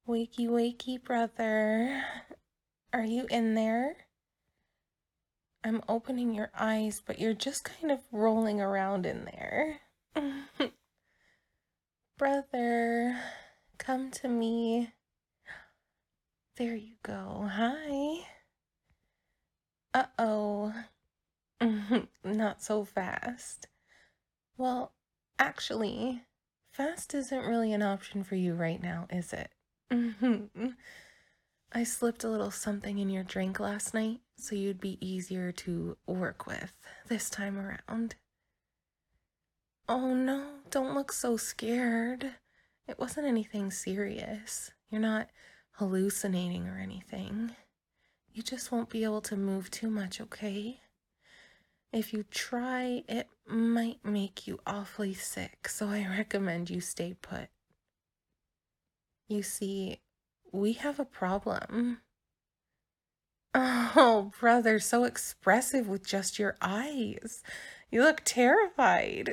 Wakey, wakey, brother. Are you in there? I'm opening your eyes, but you're just kind of rolling around in there. Brother, come to me. There you go. Hi. Uh-oh. Not so fast. Well, actually, fast isn't really an option for you right now, is it? I slipped a little something in your drink last night, so you'd be easier to work with this time around. Oh no, don't look so scared. It wasn't anything serious. You're not hallucinating or anything. You just won't be able to move too much, okay? If you try, it might make you awfully sick, so I recommend you stay put. You see, we have a problem. Oh, brother, so expressive with just your eyes. You look terrified.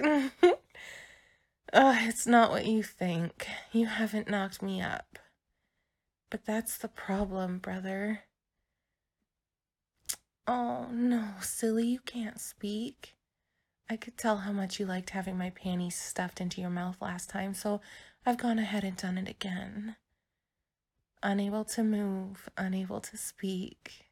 It's not what you think. You haven't knocked me up. But that's the problem, brother. Oh, no, silly, you can't speak. I could tell how much you liked having my panties stuffed into your mouth last time, so I've gone ahead and done it again. Unable to move, unable to speak.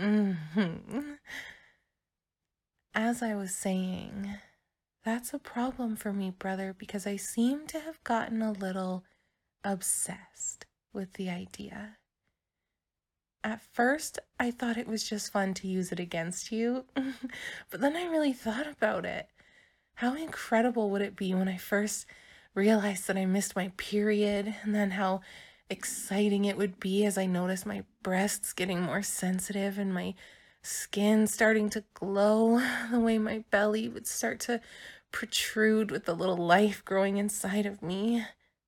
As I was saying, that's a problem for me, brother, because I seem to have gotten a little obsessed with the idea. At first, I thought it was just fun to use it against you, but then I really thought about it. How incredible would it be when I first realized that I missed my period, and then how exciting it would be as I noticed my breasts getting more sensitive and my skin starting to glow, the way my belly would start to protrude with the little life growing inside of me.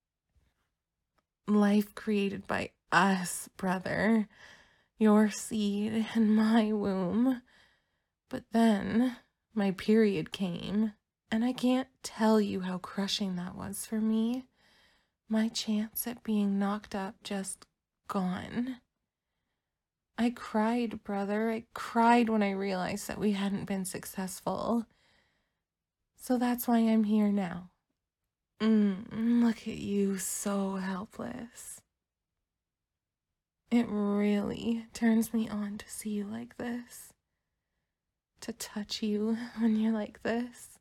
Life created by us, brother. Your seed and my womb. But then my period came, and I can't tell you how crushing that was for me. My chance at being knocked up just gone. I cried, brother. I cried when I realized that we hadn't been successful. So that's why I'm here now. Look at you, so helpless. It really turns me on to see you like this. To touch you when you're like this.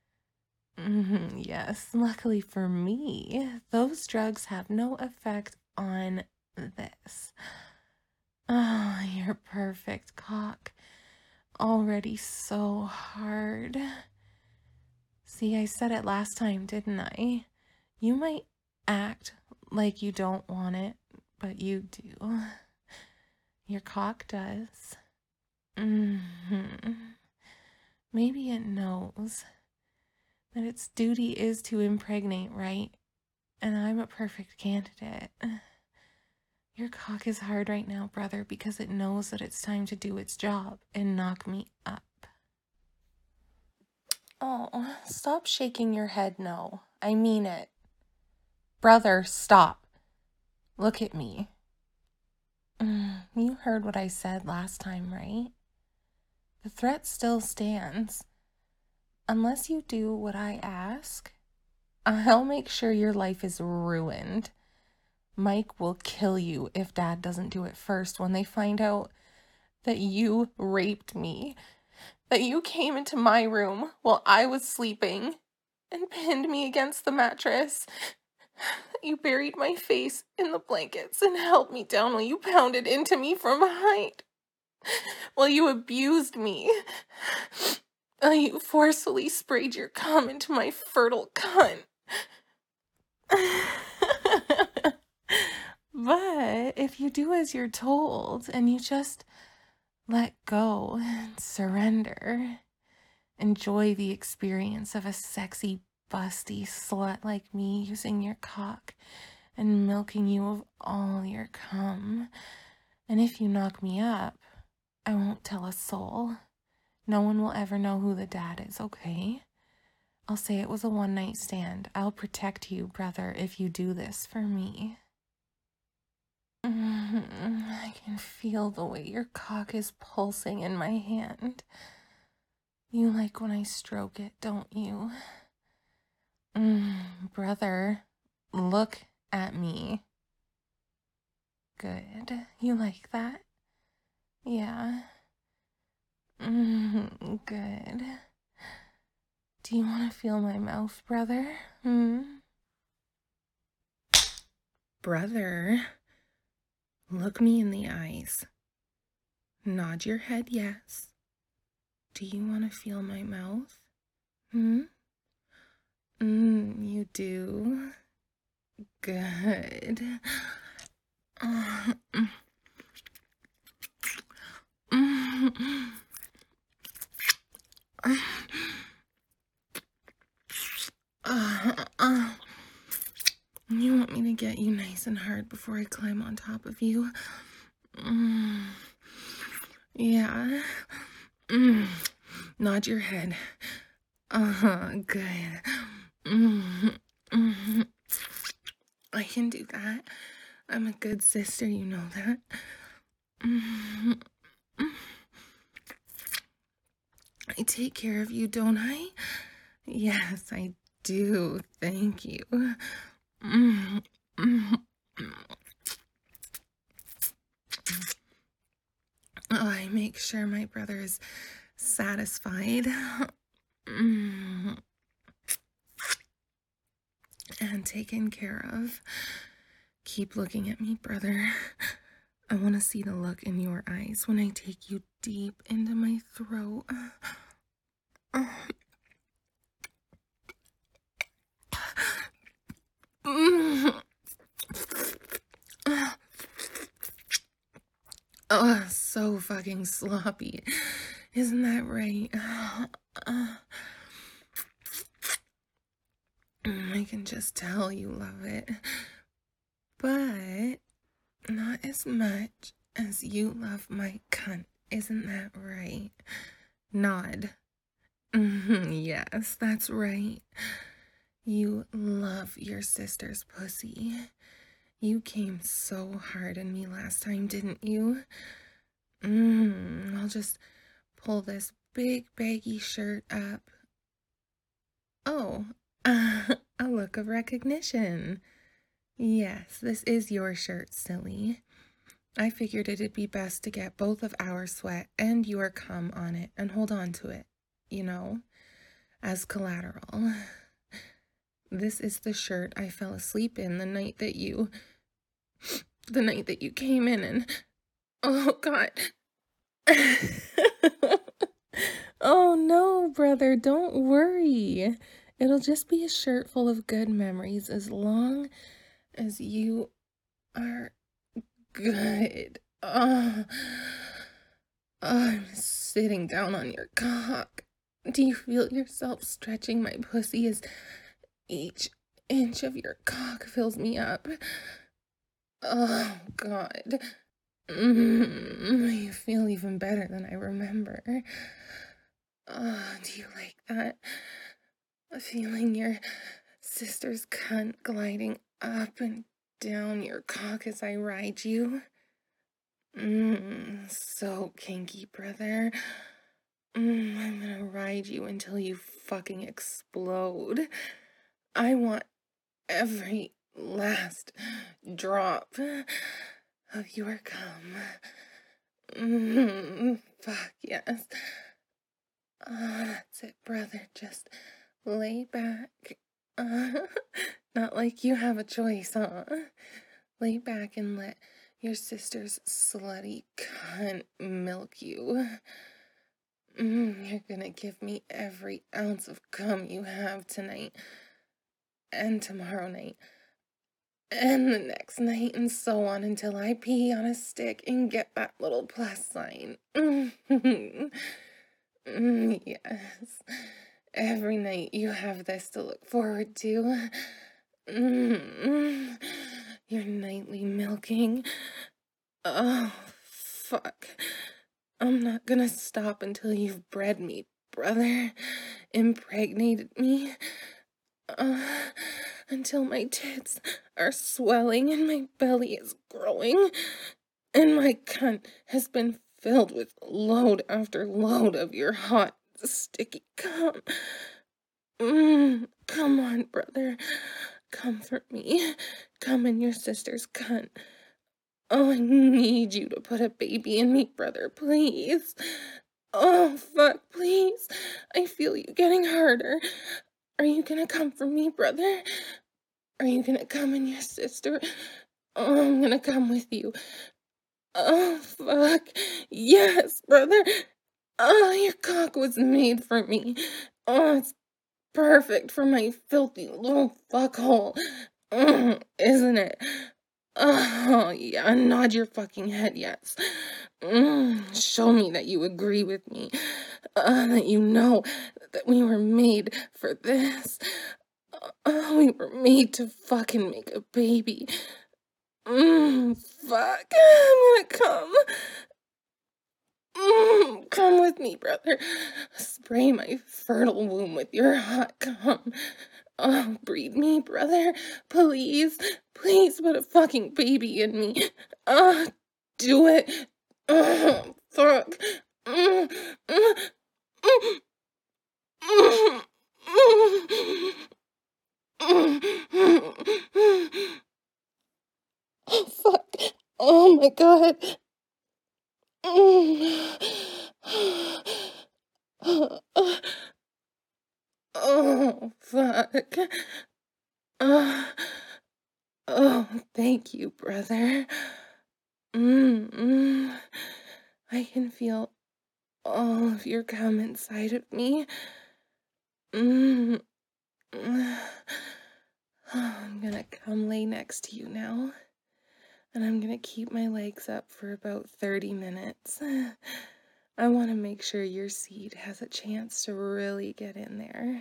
Yes, luckily for me, those drugs have no effect on this. Oh, your perfect cock. Already so hard. See, I said it last time, didn't I? You might act like you don't want it, but you do. Your cock does. Maybe it knows that its duty is to impregnate, right? And I'm a perfect candidate. Your cock is hard right now, brother, because it knows that it's time to do its job and knock me up. Oh, stop shaking your head no. I mean it. Brother, stop. Look at me. You heard what I said last time, right? The threat still stands. Unless you do what I ask, I'll make sure your life is ruined. Mike will kill you if Dad doesn't do it first when they find out that you raped me, that you came into my room while I was sleeping and pinned me against the mattress, that you buried my face in the blankets and held me down while you pounded into me from behind, while you abused me, while you forcefully sprayed your cum into my fertile cunt. But if you do as you're told and you just let go and surrender, enjoy the experience of a sexy, busty slut like me using your cock and milking you of all your cum. And if you knock me up, I won't tell a soul. No one will ever know who the dad is, okay? I'll say it was a one-night stand. I'll protect you, brother, if you do this for me. I can feel the way your cock is pulsing in my hand. You like when I stroke it, don't you? Brother, look at me. Good. You like that? Yeah. Good. Do you want to feel my mouth, brother? Brother, look me in the eyes. Nod your head yes. Do you want to feel my mouth? You do? Good. You want me to get you nice and hard before I climb on top of you? Yeah. Nod your head. Good. I can do that. I'm a good sister, you know that. I take care of you, don't I? Yes, I do. Thank you. I make sure my brother is satisfied. And taken care of. Keep looking at me, brother. I want to see the look in your eyes when I take you deep into my throat. Oh, so fucking sloppy. Isn't that right? I can just tell you love it. But not as much as you love my cunt. Isn't that right? Nod. Yes, that's right. You love your sister's pussy. You came so hard in me last time, didn't you? I'll just pull this big baggy shirt up. Oh, a look of recognition. Yes, this is your shirt, silly. I figured it'd be best to get both of our sweat and your cum on it and hold on to it, you know, as collateral. This is the shirt I fell asleep in the night that you came in and, oh God. Oh no, brother, don't worry. It'll just be a shirt full of good memories as long as you are good. I'm sitting down on your cock. Do you feel yourself stretching my pussy as each inch of your cock fills me up? Oh, God. You feel even better than I remember. Do you like that? Feeling your sister's cunt gliding up and down your cock as I ride you? So kinky, brother. I'm gonna ride you until you fucking explode. I want every last drop of your cum. Fuck yes. That's it, brother. Just lay back. Not like you have a choice, huh? Lay back and let your sister's slutty cunt milk you. You're gonna give me every ounce of cum you have tonight, and tomorrow night, and the next night, and so on until I pee on a stick and get that little plus sign. Yes. Every night you have this to look forward to. Your nightly milking. Oh, fuck. I'm not gonna stop until you've bred me, brother. Impregnated me. Until my tits are swelling and my belly is growing. and my cunt has been filled with load after load of your hot, sticky cum. Come on, brother. Comfort me. Come in your sister's cunt. Oh, I need you to put a baby in me, brother, please. Oh, fuck, please. I feel you getting harder. Are you gonna come for me, brother? Are you gonna come in your sister? Oh, I'm gonna come with you. Oh, fuck. Yes, brother. Oh, your cock was made for me. Oh, it's perfect for my filthy little fuckhole. Isn't it? Oh, yeah, nod your fucking head, yes. Show me that you agree with me. That you know that we were made for this. We were made to fucking make a baby. Fuck. I'm gonna come. Come with me, brother. Spray my fertile womb with your hot cum. Oh, breed me, brother. Please. Please put a fucking baby in me. Do it. Fuck. Mm, mm, mm, mm, Oh, fuck. Oh my god. Oh, fuck. Oh, oh, thank you, brother. Mm. I can feel all of your cum inside of me. Mm. I'm gonna come lay next to you now, and I'm gonna keep my legs up for about 30 minutes. I want to make sure your seed has a chance to really get in there.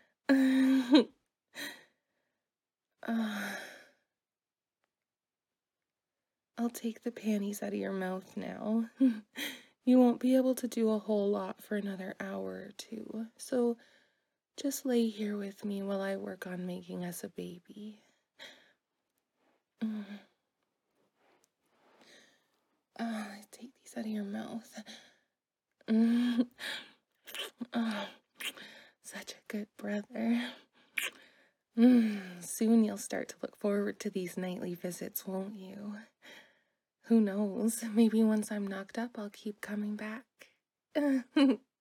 I'll take the panties out of your mouth now. You won't be able to do a whole lot for another hour or two, so just lay here with me while I work on making us a baby. Take these out of your mouth. Oh, such a good brother. Soon you'll start to look forward to these nightly visits, won't you? Who knows? Maybe once I'm knocked up, I'll keep coming back.